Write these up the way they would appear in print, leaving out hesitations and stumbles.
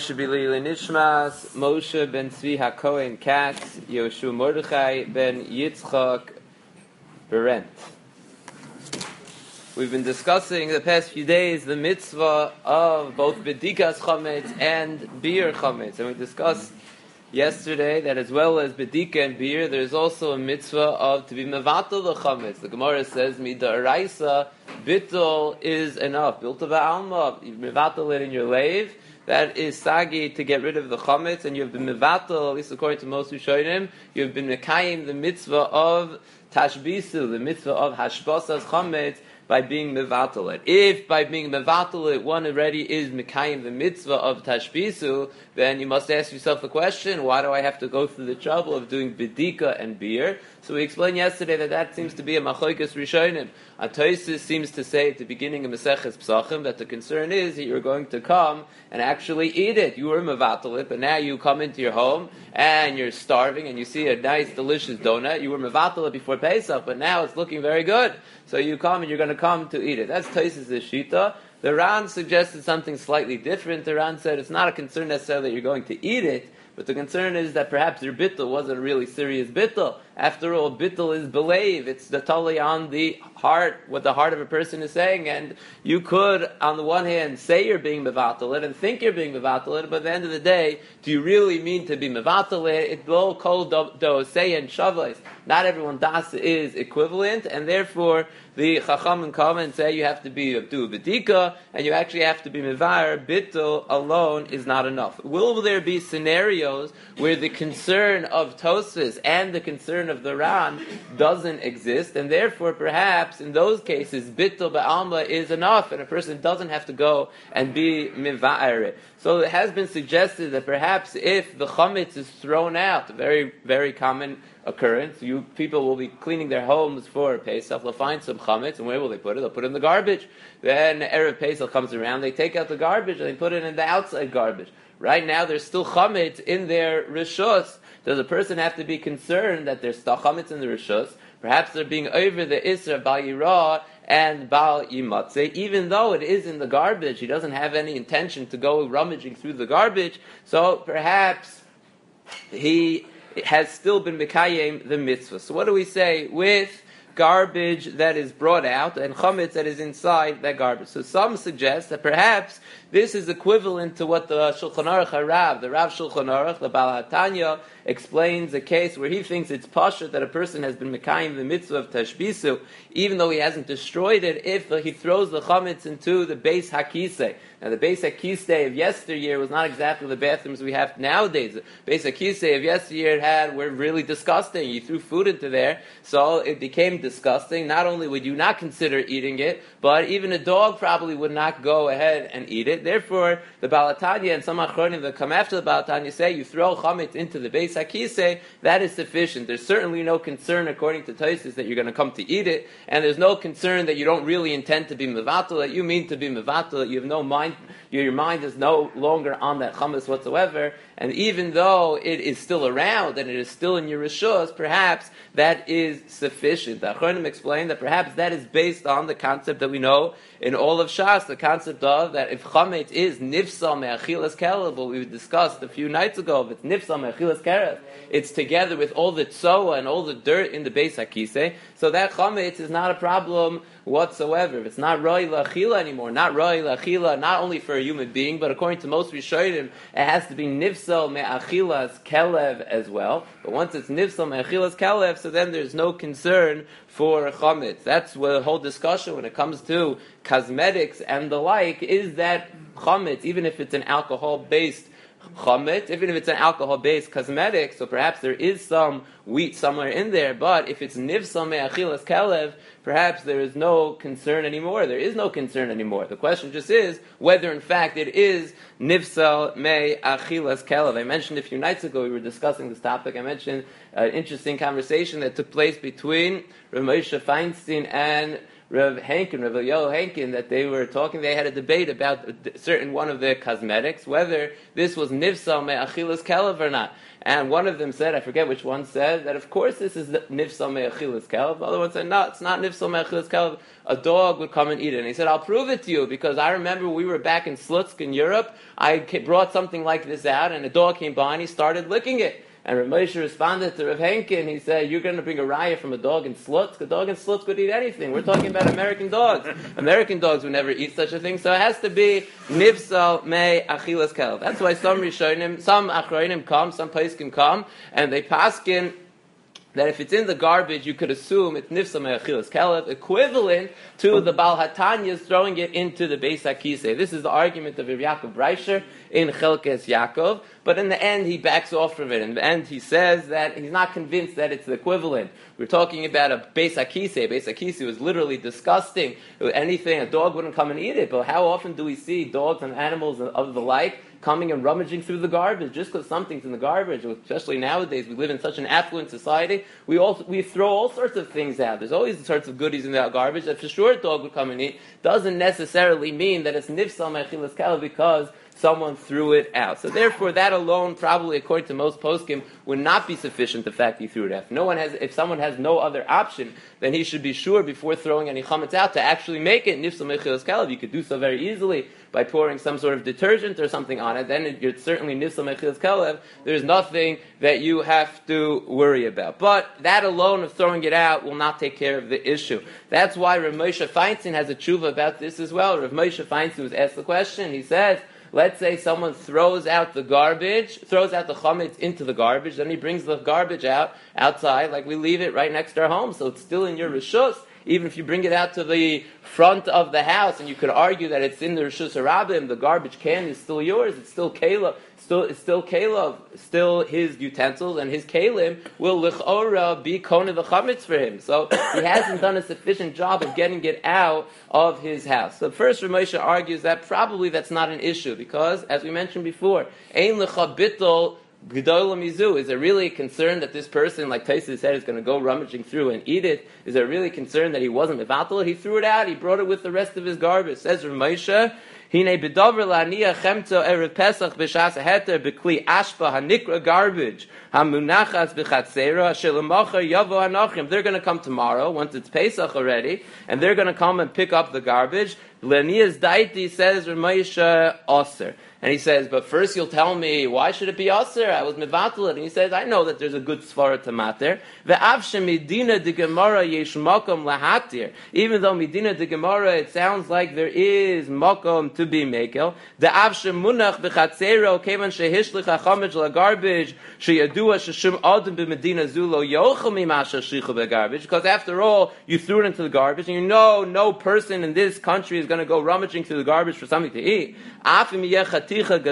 Shabili Nishmas, Moshe ben Tzvi HaKohen Katz, Yoshua Mordechai ben Yitzchak Berent. We've been discussing the past few days the mitzvah of both Bedikas Chametz and Beer Chametz. And we discussed yesterday that as well as Bedika and Beer, there's also a mitzvah of to be Mevatel the Chametz. The Gemara says, Mida Araisa, Bittul is enough. Bilta Ba'alma, you Mevatel it in your lave. That is sagi to get rid of the chametz, and you have been mevatel, at least according to most Rishonim, you have been mekayim the mitzvah of tashbisu, the mitzvah of hashbasas chametz, by being mevatel it. If by being mevatel it, one already is mekayim the mitzvah of tashbisu, then you must ask yourself the question, why do I have to go through the trouble of doing bedika and beer? So we explained yesterday that seems to be a machlokes rishonim. Tosfos seems to say at the beginning of Maseches Pesachim that the concern is that you're going to come and actually eat it. You were mevatel it, but now you come into your home and you're starving and you see a nice, delicious donut. You were mevatel it before Pesach, but now it's looking very good. So you come and you're going to come to eat it. That's Tosfos' shita. The Ran suggested something slightly different. The Ran said it's not a concern necessarily that you're going to eat it, but the concern is that perhaps your bittul wasn't a really serious bittul. After all, bittul is believe. It's totally on the heart, what the heart of a person is saying. And you could, on the one hand, say you're being mevatel and think you're being mevatel, but at the end of the day, do you really mean to be mevatel? It lo kol doosei and shavos. Not everyone das is equivalent, and therefore the chachamim come and say you have to be do bedika, and you actually have to be mevar. Bittul alone is not enough. Will there be scenarios where the concern of Tosfos and the concern of the Ran doesn't exist, and therefore perhaps in those cases bittul ba'alma is enough, and a person doesn't have to go and be mevar? So it has been suggested that perhaps if the chametz is thrown out, a very, very common occurrence, people will be cleaning their homes for Pesach, they'll find some chametz, and where will they put it? They'll put it in the garbage. Then Erev Pesach comes around, they take out the garbage, and they put it in the outside garbage. Right now there's still chametz in their rishus. Does a person have to be concerned that there's still chametz in the rishus? Perhaps they're being over the Isra Bal Yirah and Bal Yimatze, even though it is in the garbage, he doesn't have any intention to go rummaging through the garbage, so perhaps he has still been mekayim the mitzvah. So what do we say with garbage that is brought out and chametz that is inside that garbage? So some suggest that perhaps this is equivalent to what the Shulchan Aruch HaRav, the Rav Shulchan Aruch, the Baal HaTanya, explains a case where he thinks it's pashut that a person has been mekayim the mitzvah of tashbisu, even though he hasn't destroyed it, if he throws the chametz into the Beis HaKisei. Now the Beis HaKisei of yesteryear was not exactly the bathrooms we have nowadays. The Beis HaKisei of yesteryear were really disgusting. You threw food into there, so it became disgusting. Not only would you not consider eating it, but even a dog probably would not go ahead and eat it. Therefore, the Baal HaTanya and some achronim that come after the Baal HaTanya say you throw chametz into the Beis HaKisei, that is sufficient. There's certainly no concern, according to Tosfos, that you're going to come to eat it, and there's no concern that you don't really intend to be mevatel, that you mean to be mevatel, you have no mind, your mind is no longer on that chametz whatsoever, and even though it is still around and it is still in your rishus, perhaps that is sufficient. The achronim explain that perhaps that is based on the concept that we know in all of Shas, the concept of that if chametz is nifsal me'achilas kelev, what we discussed a few nights ago, if it's nifsal me'achilas kelev, it's together with all the tzoa and all the dirt in the Beis HaKisei, so that chametz is not a problem whatsoever. If it's not roi la'achila anymore, not roi la'achila, not only for a human being, but according to most Rishonim, it has to be nifsal me'achilas kelev as well. But once it's nifsal me'achilas kelev, so then there's no concern for chametz. That's the whole discussion when it comes to cosmetics and the like, is that chametz, even if it's an alcohol-based chametz, even if it's an alcohol-based cosmetic, so perhaps there is some wheat somewhere in there, but if it's nifsal me'achilas kelev, perhaps there is no concern anymore. There is no concern anymore. The question just is whether in fact it is nifsal me'achilas kelev. I mentioned a few nights ago, we were discussing this topic, I mentioned an interesting conversation that took place between Rav Moshe Feinstein and Rav Henkin, Rav Yo Henkin, that they were talking, they had a debate about certain one of their cosmetics, whether this was nifsal me'achilas kelev or not. And one of them said, I forget which one said, that of course this is nifsal me'achilas kelev. The other one said, no, it's not nifsal me'achilas kelev. A dog would come and eat it. And he said, I'll prove it to you, because I remember we were back in Slutsk in Europe, I brought something like this out, and a dog came by and he started licking it. And Rav Moshe responded to Rav Henkin, he said, you're going to bring a raya from a dog in Slutsk? A dog in Slutsk would eat anything. We're talking about American dogs. American dogs would never eat such a thing, so it has to be nifsal me achilas kelev. That's why some Rishonim, some Achronim come, some Paiskim come, and they paskin that if it's in the garbage, you could assume it's nifsal me'achilas kelev, equivalent to the Baal HaTanyas throwing it into the Beis HaKisei. This is the argument of Rav Yaakov Breisher in Chelkes Yaakov, but in the end he backs off from it. In the end he says that he's not convinced that it's the equivalent. We're talking about a Beis HaKisei. Beis HaKisei was literally disgusting. Anything, a dog wouldn't come and eat it, but how often do we see dogs and animals of the like coming and rummaging through the garbage just because something's in the garbage? Especially nowadays, we live in such an affluent society. We throw all sorts of things out. There's always sorts of goodies in that garbage that for sure a dog would come and eat. Doesn't necessarily mean that it's nifsal me'achilas kelev because someone threw it out. So therefore, that alone, probably according to most poskim, would not be sufficient. The fact he threw it out. If someone has no other option, then he should be sure before throwing any chametz out to actually make it nifsal me'achilas kelev. You could do so very easily by pouring some sort of detergent or something on it. Then it's certainly nifsal me'achilas kelev. There's nothing that you have to worry about. But that alone of throwing it out will not take care of the issue. That's why Rav Moshe Feinstein has a tshuva about this as well. Rav Moshe Feinstein was asked the question. He says, let's say someone throws out the garbage, throws out the chametz into the garbage, then he brings the garbage outside, like we leave it right next to our home, so it's still in your rishus. Even if you bring it out to the front of the house, and you could argue that it's in the Rishus HaRabim, the garbage can is still yours, it's still Caleb, still his utensils, and his Kalim will lichora be kona the chametz for him. So he hasn't done a sufficient job of getting it out of his house. So first Rav Moshe argues that probably that's not an issue, because, as we mentioned before, ein lecha bittul Gedola mizu. Is there really a concern that this person, like Taisa said, is going to go rummaging through and eat it? Is there really a concern that he wasn't mevatel it? He threw it out. He brought it with the rest of his garbage. Says Rav Moshe, Hine bedover la'aniya chemto erev Pesach b'shas heter b'kli ashpa hanikra garbage hamunachas b'chatzera asher l'mocher yavo hanachim. They're going to come tomorrow once it's Pesach already, and they're going to come and pick up the garbage. L'aniya's daiti, says Rav Moshe, aser. And he says, but first you'll tell me, why should it be aser? I was mevatel it. And he says, I know that there's a good svara to mater. Ve'avshe medina de gemara yesh makom lahatir. Even though medina de gemara, it sounds like there is makom to be mekel. Ve'avshe munach b'chatzero kevan shehishlich hachamej lagarbage sheyadua sheshum adam b'medina zulo yochel mimasha shichu b'garbage. Because after all, you threw it into the garbage, and you know no person in this country is going to go rummaging through the garbage for something to eat. Even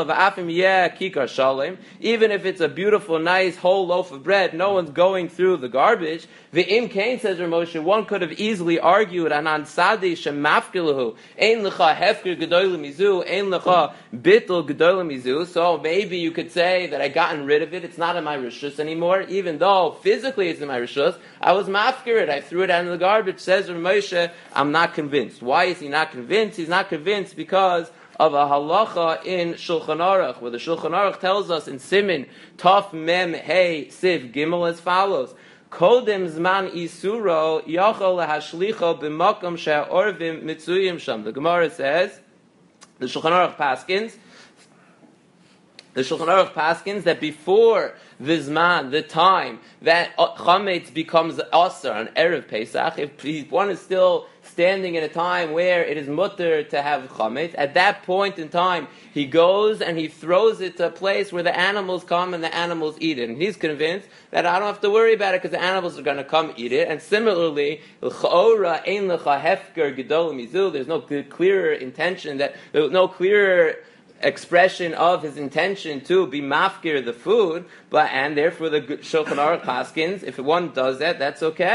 if it's a beautiful, nice, whole loaf of bread, no one's going through the garbage. V'im kain, says Rav Moshe, one could have easily argued, anan sadi shemafkilahu, ein lecha hefker gedoyle mizu, ein lecha bittul gedoyle mizu. So maybe you could say that I gotten rid of it, it's not in my rishus anymore, even though physically it's in my rishus, I was mafkir it, I threw it out in the garbage. Says Rav Moshe, I'm not convinced. Why is he not convinced? He's not convinced because of a halacha in Shulchan Aruch, where the Shulchan Aruch tells us in Simin Taf Mem Hey Siv Gimel as follows: Kodem Zman Isuro Yachol Lahashlicho B'Makom She'Orvim Mitzuyim Sham. The Gemara says, the Shulchan Aruch paskins that before the Zman, the time that chametz becomes aser on Erev Pesach, if one is still standing in a time where it is mutter to have chametz, at that point in time, he goes and he throws it to a place where the animals come and the animals eat it. And he's convinced that I don't have to worry about it because the animals are going to come eat it. And similarly, l'cha'ora ein lecha hefker gedol mizu, there's no clearer intention, there's no clearer expression of his intention to be mafkir the food, and therefore the Shulchan Aruch paskins, if one does that, that's okay.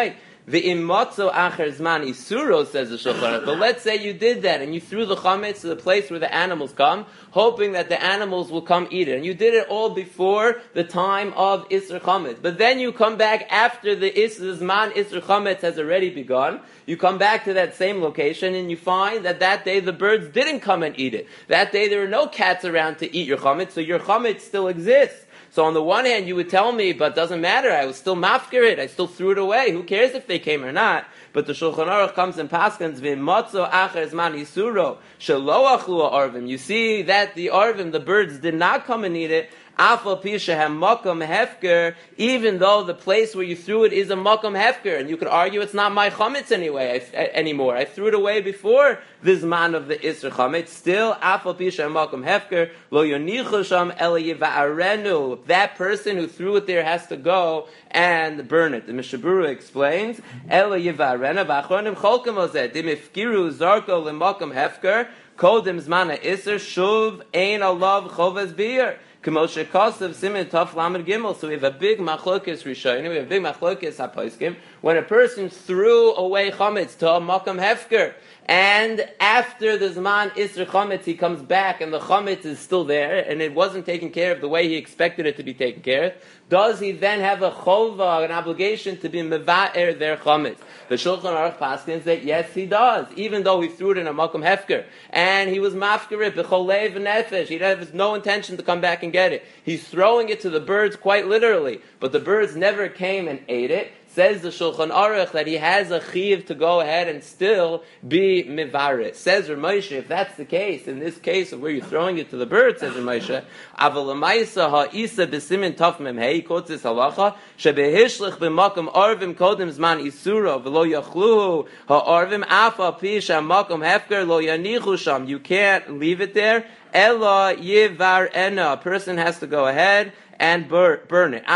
Ve'imotzo acher zman isuro, says the Shulchan Aruch. But let's say you did that and you threw the chametz to the place where the animals come, hoping that the animals will come eat it. And you did it all before the time of Isser Chametz. But then you come back after the Zman Isser Chametz has already begun. You come back to that same location and you find that that day the birds didn't come and eat it. That day there were no cats around to eat your chametz, so your chametz still exists. So on the one hand you would tell me, but doesn't matter, I was still mafkir it, I still threw it away, who cares if they came or not? But the Shulchan Aruch comes and paskins, v'motzo acher zman isuro, shelo achlu arvim. You see that the arvim, the birds, did not come and eat it, afal pisha hem makom hefker, even though the place where you threw it is a makom hefker, and you could argue it's not my chametz anymore. I threw it away before this man of the Isser chametz. Still, afal pisha hem makom hefker, lo yonichu sham ela yiva'arenu. That person who threw it there has to go and burn it. The Mishabura explains, ela yiva'arenu v'achronim cholkem ozeh, dim ifkiru zarko l'makom hefker, kodim zmana Isser, shuv ein alav chovaz bir. K'moshe Kosev Simin Tov Lamed Gimel. So we have a big machlokes rishonim, we have a big machlokes haposkim. When a person threw away chametz to a makom hefker, and after the Zman Isser Chametz he comes back and the chametz is still there and it wasn't taken care of the way he expected it to be taken care of, does he then have a chova, an obligation to be meva'er their chametz? The Shulchan Aruch paskins that yes, he does, even though he threw it in a makom hefker and he was mafker it b'chol leiv nefesh. He has no intention to come back and get it. He's throwing it to the birds quite literally, but the birds never came and ate it. Says the Shulchan Aruch that he has a chiv to go ahead and still be mivaret. Says Ramosha, if that's the case, in this case of where you're throwing it to the birds, says Ramosha, avalamaisa ha'isa b'simin taf memhei, quotes this halacha, shebehishlich b'makom arvim kodim zman isuro, v'lo yachluhu ha'arvim afa pish ha'makom hefker lo yanichu sham. You can't leave it there. Ela yivar ena. A person has to go ahead and burn it.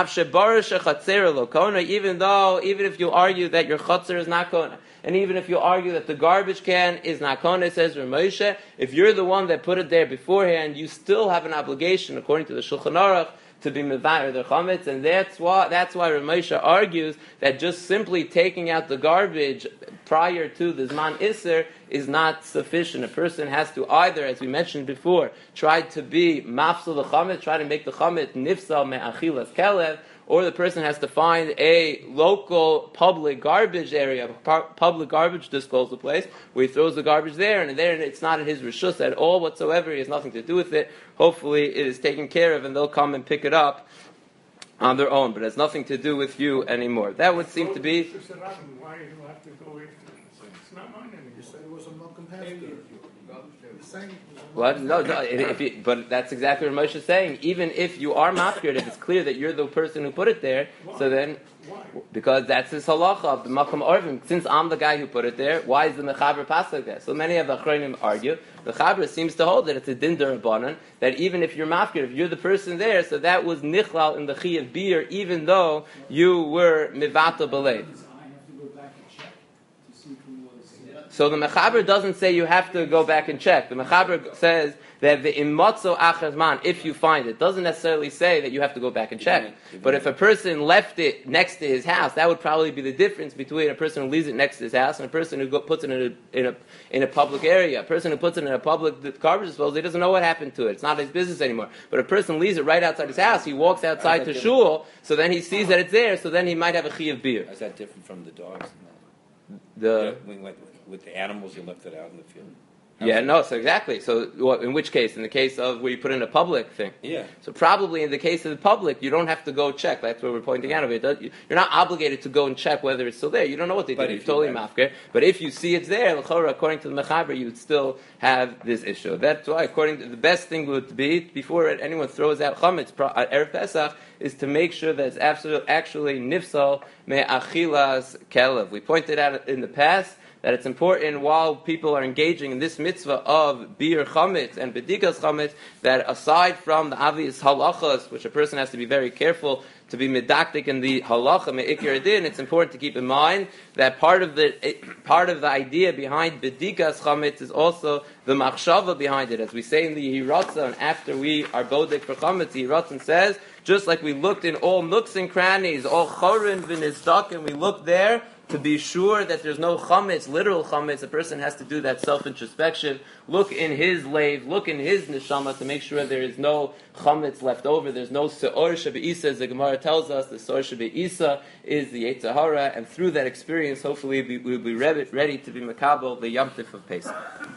Even if you argue that your chutzner is not kona, and even if you argue that the garbage can is not kona, says Ramosha, if you're the one that put it there beforehand, you still have an obligation, according to the Shulchan Aruch, to be mevayer the chametz, and that's why Ramosha argues that just simply taking out the garbage prior to the Zman Isser is not sufficient. A person has to either, as we mentioned before, try to be mafsal the chametz, try to make the chametz nifsal me'achilas kelev, or the person has to find a local public garbage area, public garbage disposal place, where he throws the garbage there, and it's not in his reshus at all whatsoever, he has nothing to do with it. Hopefully it is taken care of and they'll come and pick it up on their own, but it has nothing to do with you anymore. That would seem to be... Why do you have to go after it? It's not mine anymore. You said it was a Malcolm Hefker. What? No, but that's exactly what Moshe is saying. Even if you are mafkir, if it's clear that you're the person who put it there, why? So then, why? Because that's his halacha of the makom arvim. Since I'm the guy who put it there, why is the mechaber pass like that? So many of the achronim argue. The chaber seems to hold that it's a din derabanan, that even if you're mafkir, if you're the person there, so that was nichlal in the chi of beer, even though you were mivata b'leid. So the Mechaber doesn't say you have to go back and check. The Mechaber says that the imotzo achazman, if you find it, doesn't necessarily say that you have to go back and check. But if a person left it next to his house, that would probably be the difference between a person who leaves it next to his house and a person who puts it in a public area. A person who puts it in a public garbage disposal, he doesn't know what happened to it. It's not his business anymore. But a person leaves it right outside his house, he walks outside to shul, so then he sees that it's there, so then he might have a chi of beer. Is that different from the dogs? With the animals, you left it out in the field. So exactly. So in which case? In the case of where you put in a public thing. Yeah. So probably in the case of the public, you don't have to go check. That's what we're pointing out of it. You're not obligated to go and check whether it's still there. You don't know what they did. You're totally mafker. But if you see it's there, according to the Mechaber, you would still have this issue. That's why, according to the best thing would be, before anyone throws out chametz at Erev Pesach, is to make sure that it's actually nifsal me'achilas kelev. We pointed out in the past that it's important while people are engaging in this mitzvah of bir chametz and bedikas chametz, that aside from the obvious halachas, which a person has to be very careful to be medaktik in the halacha me'ikir adin, it's important to keep in mind that part of the idea behind bedikas chametz is also the machshava behind it. As we say in the Yiratzon, after we are bodek for chametz, the Yiratzon says, just like we looked in all nooks and crannies, all chorin v'nizdak, and we looked there, To be sure that there's no chametz, literal chametz, a person has to do that self-introspection. Look in his lave, look in his neshama to make sure there is no chametz left over. There's no se'or shebe'isa, as the Gemara tells us. The se'or shebe'isa is the Yetzer Hara, and through that experience, hopefully, we'll be ready to be makabel the Yom Tif of Pesach.